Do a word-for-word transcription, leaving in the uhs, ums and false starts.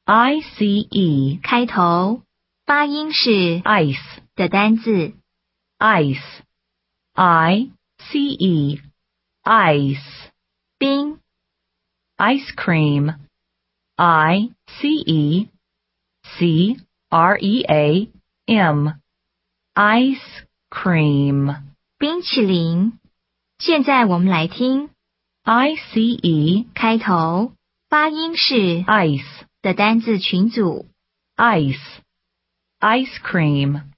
I C E 开头，发音是 ice 的单字。 ice I C E ice 冰 ice cream I C E C R E A M ice cream 冰淇淋。现在我们来听 I C E 开头，发音是 ice 的单字群组。 ice ice cream